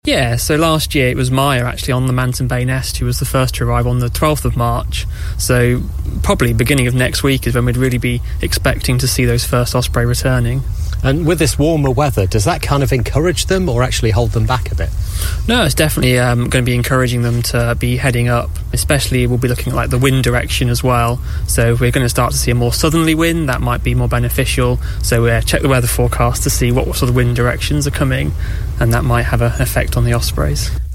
Yeah, so last year it was Maya actually on the Manton Bay nest who was the first to arrive on the 12th of March. So probably beginning of next week is when we'd really be expecting to see those first osprey returning. And with this warmer weather, does that kind of encourage them or actually hold them back a bit? No, it's definitely going to be encouraging them to be heading up. Especially we'll be looking at like the wind direction as well. So if we're going to start to see a more southerly wind, that might be more beneficial. So check the weather forecast to see what sort of wind directions are coming, and that might have an effect on the ospreys.